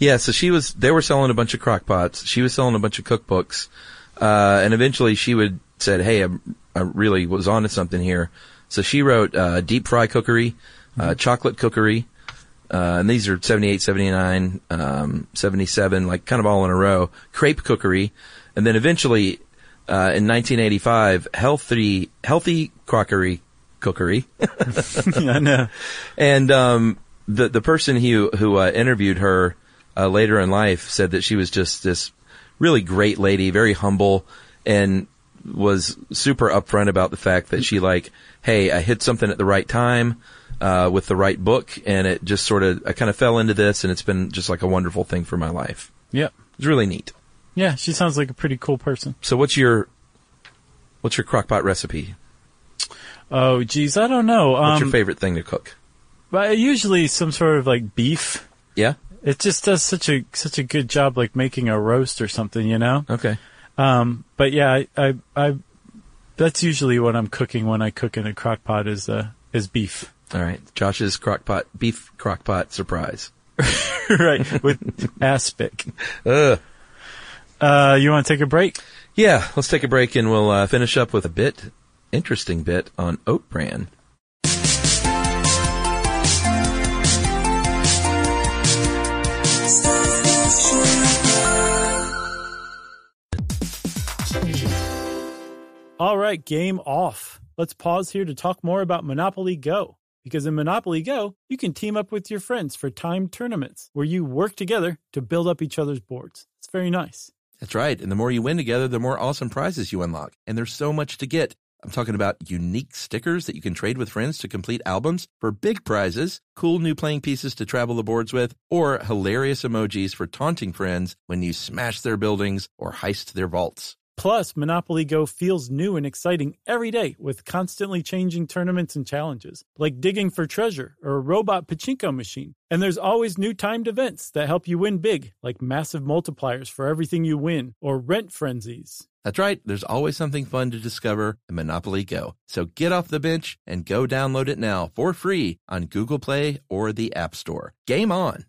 Yeah, so she was, they were selling a bunch of crock pots. She was selling a bunch of cookbooks. Uh, and eventually she would, said, hey, I, I really was onto something here. So she wrote, uh, deep fry cookery, uh, mm-hmm. chocolate cookery, uh, and these are seventy-eight, seventy-nine, um, seventy-seven, like kind of all in a row, crepe cookery. And then eventually, uh, in nineteen eighty-five, healthy, healthy crockery cookery. I know. And, um, the, the person who, who, uh, interviewed her, Uh, later in life said that she was just this really great lady, very humble, and was super upfront about the fact that she like, hey, I hit something at the right time, uh, with the right book, and it just sort of, I kind of fell into this, and it's been just like a wonderful thing for my life. Yep. It's really neat. Yeah, she sounds like a pretty cool person. So what's your, what's your crockpot recipe? Oh, geez, I don't know. What's um, your favorite thing to cook? But usually some sort of like beef. Yeah? It just does such a such a good job, like making a roast or something, you know. Okay. Um, but yeah, I, I, I, that's usually what I'm cooking when I cook in a crock pot is uh is beef. All right, Josh's crockpot beef crockpot surprise. Right, with aspic. Ugh. Uh, you want to take a break? Yeah, let's take a break and we'll uh, finish up with a bit interesting bit on oat bran. All right, game off. Let's pause here to talk more about Monopoly Go. Because in Monopoly Go, you can team up with your friends for timed tournaments where you work together to build up each other's boards. It's very nice. That's right. And the more you win together, the more awesome prizes you unlock. And there's so much to get. I'm talking about unique stickers that you can trade with friends to complete albums for big prizes, cool new playing pieces to travel the boards with, or hilarious emojis for taunting friends when you smash their buildings or heist their vaults. Plus, Monopoly Go feels new and exciting every day with constantly changing tournaments and challenges, like digging for treasure or a robot pachinko machine. And there's always new timed events that help you win big, like massive multipliers for everything you win or rent frenzies. That's right. There's always something fun to discover in Monopoly Go. So get off the bench and go download it now for free on Google Play or the App Store. Game on!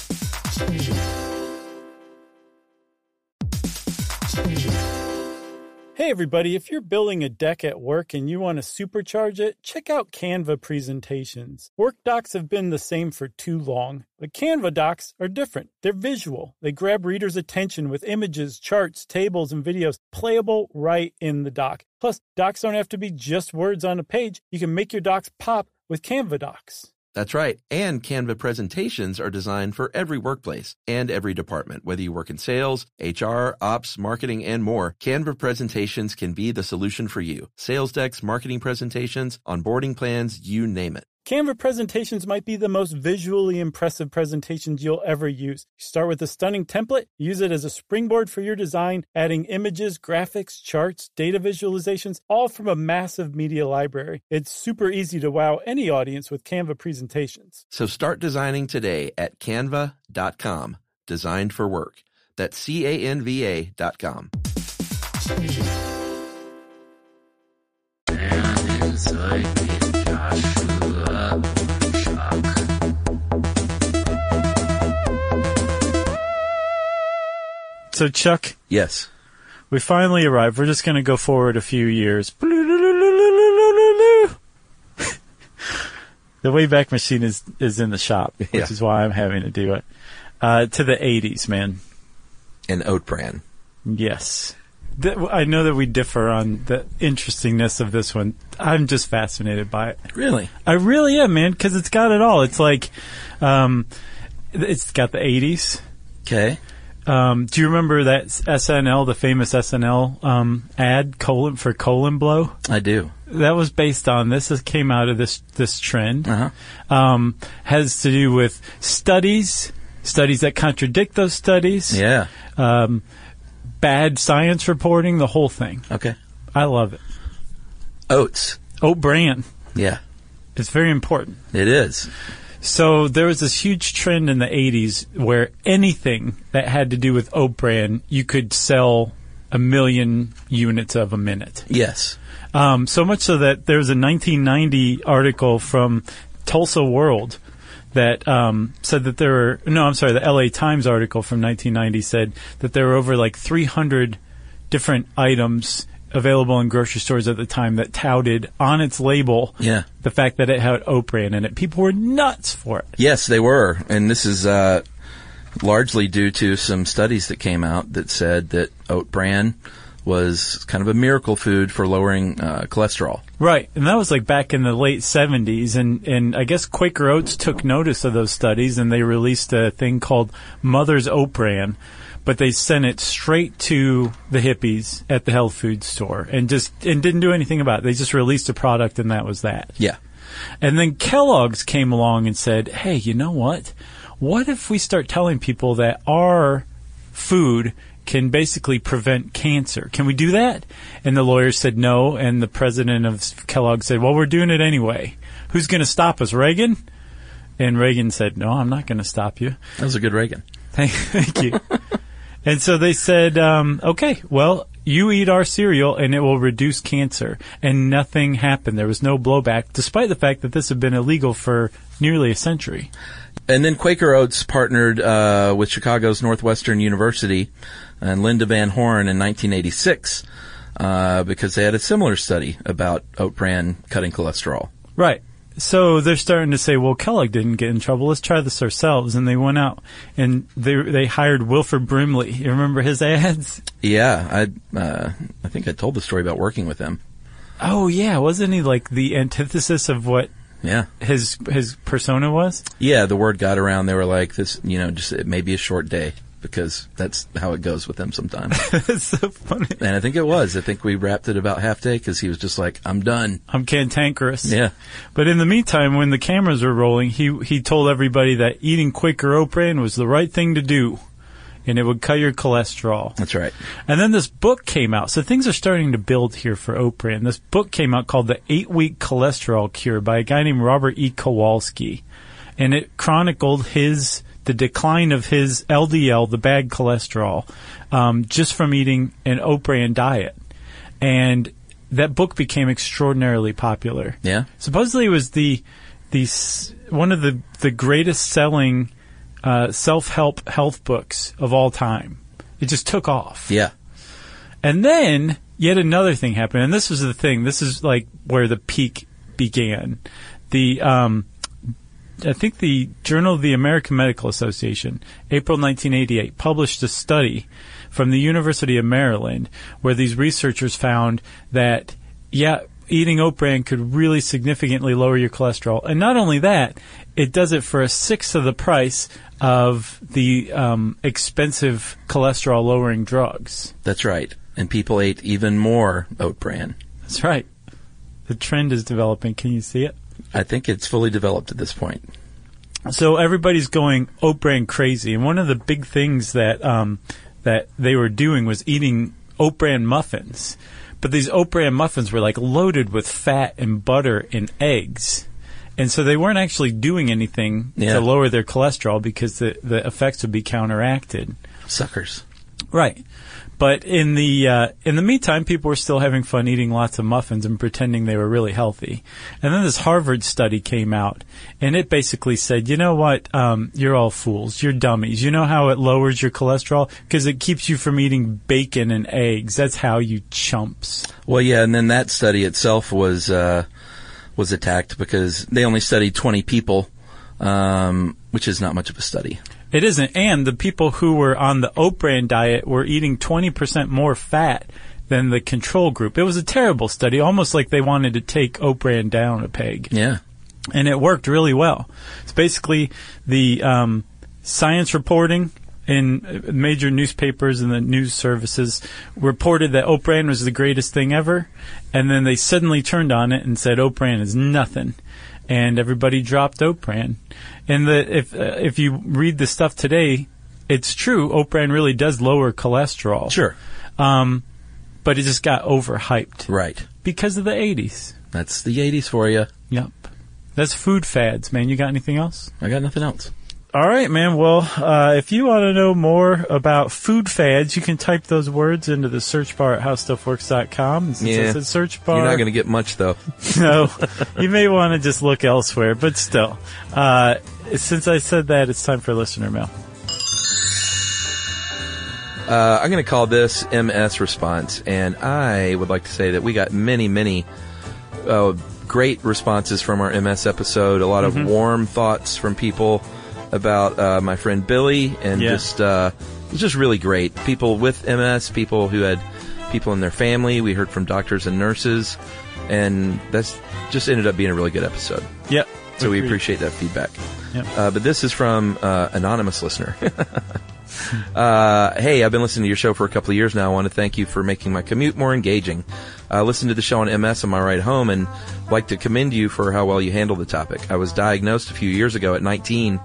Hey everybody, if you're building a deck at work and you want to supercharge it, check out Canva presentations. Work docs have been the same for too long, but Canva docs are different. They're visual. They grab readers' attention with images, charts, tables, and videos playable right in the doc. Plus, docs don't have to be just words on a page. You can make your docs pop with Canva docs. That's right. And Canva presentations are designed for every workplace and every department. Whether you work in sales, H R, ops, marketing, and more, Canva presentations can be the solution for you. Sales decks, marketing presentations, onboarding plans, you name it. Canva presentations might be the most visually impressive presentations you'll ever use. You start with a stunning template, use it as a springboard for your design, adding images, graphics, charts, data visualizations, all from a massive media library. It's super easy to wow any audience with Canva presentations. So start designing today at canva dot com. Designed for work. That's C A N V A dot com. And inside me, Joshua Shock. So, Chuck. Yes. We finally arrived. We're just going to go forward a few years. The Wayback Machine is, is in the shop, which yeah. is why I'm having to do it. Uh, to the eighties, man. And oat bran. Yes. The, I know that we differ on the interestingness of this one. I'm just fascinated by it. Really? I really am, man, because it's got it all. It's like, um, it's got the eighties. Okay. Um, do you remember that S N L, the famous S N L um, ad colon for Colon Blow? I do. That was based on this. This came out of this this trend. Uh-huh. Um, has to do with studies, studies that contradict those studies. Yeah. Um, bad science reporting, the whole thing. Okay. I love it. Oats. Oat bran. Yeah. It's very important. It is. So there was this huge trend in the eighties where anything that had to do with oat bran, you could sell a million units of a minute. Yes. Um, so much so that there was a nineteen ninety article from Tulsa World that um, said that there were, no, I'm sorry, the L A Times article from nineteen ninety said that there were over like three hundred different items available in grocery stores at the time that touted on its label yeah. the fact that it had oat bran in it. People were nuts for it. Yes, they were. And this is uh, largely due to some studies that came out that said that oat bran was kind of a miracle food for lowering uh, cholesterol. Right, and that was like back in the late seventies, and, and I guess Quaker Oats took notice of those studies, and they released a thing called Mother's Oat Bran, but they sent it straight to the hippies at the health food store, and just and didn't do anything about it. They just released a product, and that was that. Yeah. And then Kellogg's came along and said, hey, you know what? What if we start telling people that our food can basically prevent cancer? Can we do that? And the lawyers said no, and the president of Kellogg said, well, we're doing it anyway. Who's going to stop us, Reagan? And Reagan said, no, I'm not going to stop you. That was a good Reagan. Thank, thank you. And so they said, um, okay, well, you eat our cereal and it will reduce cancer. And nothing happened. There was no blowback, despite the fact that this had been illegal for nearly a century. And then Quaker Oats partnered uh, with Chicago's Northwestern University and Linda Van Horn in nineteen eighty-six uh, because they had a similar study about oat bran cutting cholesterol. Right. So they're starting to say, well, Kellogg didn't get in trouble. Let's try this ourselves. And they went out and they they hired Wilford Brimley. You remember his ads? Yeah. I uh, I think I told the story about working with him. Oh, yeah. Wasn't he like the antithesis of what yeah. his his persona was? Yeah. The word got around. They were like, this, you know, just it may be a short day. Because that's how it goes with him sometimes. That's so funny. And I think it was. I think we wrapped it about half day because he was just like, I'm done. I'm cantankerous. Yeah. But in the meantime, when the cameras were rolling, he he told everybody that eating Quaker Oat bran was the right thing to do. And it would cut your cholesterol. That's right. And then this book came out. So things are starting to build here for oat bran. This book came out called The Eight-Week Cholesterol Cure by a guy named Robert E. Kowalski. And it chronicled his... the decline of his L D L, the bad cholesterol, um, just from eating an oat bran diet. And that book became extraordinarily popular. Yeah. Supposedly it was the, the one of the, the greatest selling uh, self-help health books of all time. It just took off. Yeah. And then yet another thing happened. And this was the thing. This is like where the peak began. The... Um, I think the Journal of the American Medical Association, April nineteen eighty-eight, published a study from the University of Maryland where these researchers found that, yeah, eating oat bran could really significantly lower your cholesterol. And not only that, it does it for a sixth of the price of the um, expensive cholesterol-lowering drugs. That's right. And people ate even more oat bran. That's right. The trend is developing. Can you see it? I think it's fully developed at this point. So everybody's going oat bran crazy, and one of the big things that um, that they were doing was eating oat bran muffins. But these oat bran muffins were like loaded with fat and butter and eggs, and so they weren't actually doing anything yeah. to lower their cholesterol because the the effects would be counteracted. Suckers. Right. But in the uh, in the meantime, people were still having fun eating lots of muffins and pretending they were really healthy. And then this Harvard study came out, and it basically said, you know what, um, you're all fools. You're dummies. You know how it lowers your cholesterol? Because it keeps you from eating bacon and eggs. That's how, you chumps. Well, yeah, and then that study itself was uh, was attacked because they only studied twenty people, um, which is not much of a study. It isn't. And the people who were on the oat bran diet were eating twenty percent more fat than the control group. It was a terrible study, almost like they wanted to take oat bran down a peg. Yeah. And it worked really well. It's basically the um, science reporting in major newspapers and the news services reported that oat bran was the greatest thing ever. And then they suddenly turned on it and said oat bran is nothing. And everybody dropped oat bran. And the, if uh, if you read the stuff today, it's true. Oat bran really does lower cholesterol. Sure. Um, but it just got overhyped. Right. Because of the eighties. That's the eighties for you. Yep. That's food fads, man. You got anything else? I got nothing else. All right, man. Well, uh, if you want to know more about food fads, you can type those words into the search bar at how stuff works dot com. Since Yeah. it's a search bar. You're not going to get much, though. No, you may want to just look elsewhere, but still. Uh, since I said that, it's time for listener mail. Uh, I'm going to call this M S Response, and I would like to say that we got many, many uh, great responses from our M S episode. A lot of mm-hmm. warm thoughts from people about uh, my friend Billy, and yeah. just uh, it was just really great. People with M S, people who had people in their family. We heard from doctors and nurses, and that's just ended up being a really good episode. Yep. So we appreciate that feedback. Yep. Uh, but this is from uh, anonymous listener. Uh, hey, I've been listening to your show for a couple of years now. I want to thank you for making my commute more engaging. I uh, listened to the show on M S on my ride home and like to commend you for how well you handled the topic. I was diagnosed a few years ago at nineteen.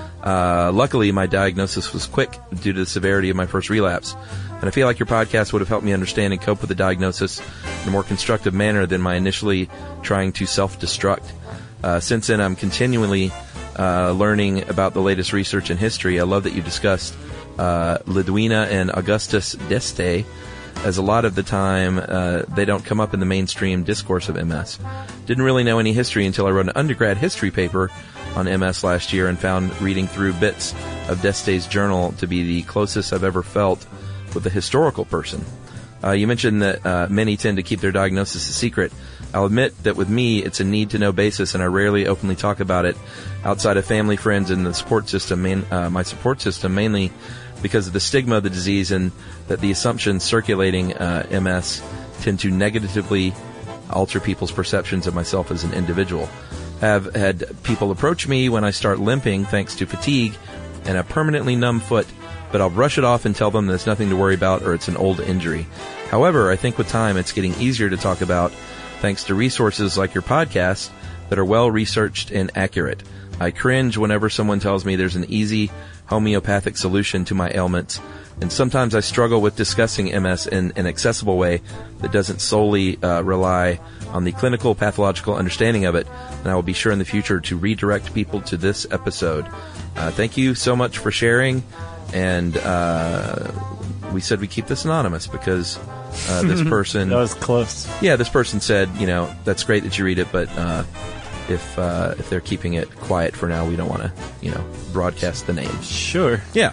Uh, luckily, my diagnosis was quick due to the severity of my first relapse. And I feel like your podcast would have helped me understand and cope with the diagnosis in a more constructive manner than my initially trying to self-destruct. Uh, since then, I'm continually uh, learning about the latest research and history. I love that you discussed Uh, Lidwina and Augustus d'Este, as a lot of the time uh, they don't come up in the mainstream discourse of M S. Didn't really know any history until I wrote an undergrad history paper on M S last year and found reading through bits of d'Este's journal to be the closest I've ever felt with a historical person. Uh, you mentioned that uh, many tend to keep their diagnosis a secret. I'll admit that with me, it's a need-to-know basis, and I rarely openly talk about it outside of family, friends, and the support system, main, uh, my support system, mainly because of the stigma of the disease and that the assumptions circulating uh, M S tend to negatively alter people's perceptions of myself as an individual. I've had people approach me when I start limping thanks to fatigue and a permanently numb foot, but I'll brush it off and tell them there's nothing to worry about or it's an old injury. However, I think with time it's getting easier to talk about thanks to resources like your podcast that are well researched and accurate. I cringe whenever someone tells me there's an easy homeopathic solution to my ailments, and sometimes I struggle with discussing M S in an accessible way that doesn't solely uh, rely on the clinical pathological understanding of it, and I will be sure in the future to redirect people to this episode. Uh, thank you so much for sharing, and uh, we said we keep this anonymous because uh, this person... That was close. Yeah, this person said, you know, that's great that you read it, but... Uh, If uh, if they're keeping it quiet for now, we don't want to, you know, broadcast the name. Sure. Yeah.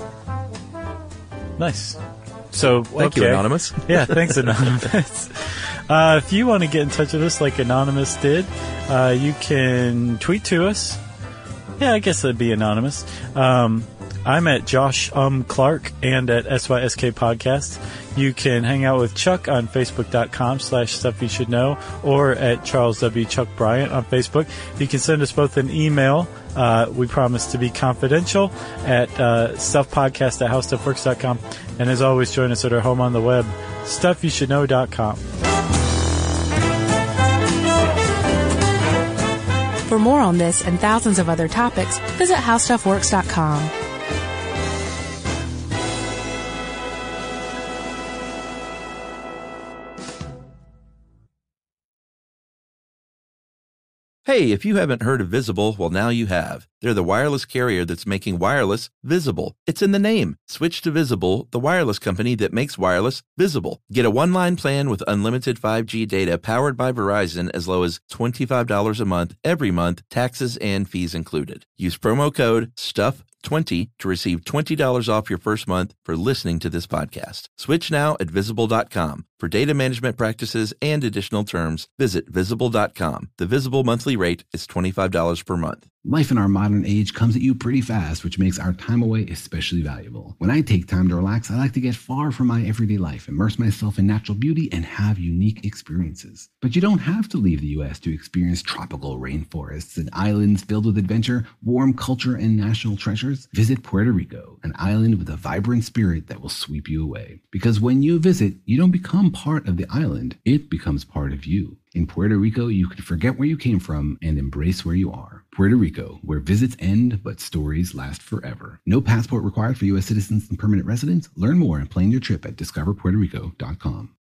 Nice. So, Thank okay. you, Anonymous. Yeah, thanks, Anonymous. uh, if you want to get in touch with us like Anonymous did, uh, you can tweet to us. Yeah, I guess that'd be Anonymous. Um, I'm at Josh um Clark and at S Y S K Podcast. You can hang out with Chuck on Facebook.com slash Stuff You Should Know or at Charles W. Chuck Bryant on Facebook. You can send us both an email. Uh, we promise to be confidential at uh, stuffpodcast at howstuffworks dot com. And as always, join us at our home on the web, stuff you should know dot com. For more on this and thousands of other topics, visit how stuff works dot com. Hey, if you haven't heard of Visible, well, now you have. They're the wireless carrier that's making wireless visible. It's in the name. Switch to Visible, the wireless company that makes wireless visible. Get a one-line plan with unlimited five G data powered by Verizon as low as twenty-five dollars a month, every month, taxes and fees included. Use promo code STUFF twenty to receive twenty dollars off your first month for listening to this podcast. Switch now at visible dot com. For data management practices and additional terms, visit visible dot com. The Visible monthly rate is twenty-five dollars per month. Life in our modern age comes at you pretty fast, which makes our time away especially valuable. When I take time to relax, I like to get far from my everyday life, immerse myself in natural beauty, and have unique experiences. But you don't have to leave the U S to experience tropical rainforests and islands filled with adventure, warm culture, and national treasures. Visit Puerto Rico, an island with a vibrant spirit that will sweep you away. Because when you visit, you don't become part of the island, it becomes part of you. In Puerto Rico, you can forget where you came from and embrace where you are. Puerto Rico, where visits end but stories last forever. No passport required for U S citizens and permanent residents. Learn more and plan your trip at discover puerto rico dot com.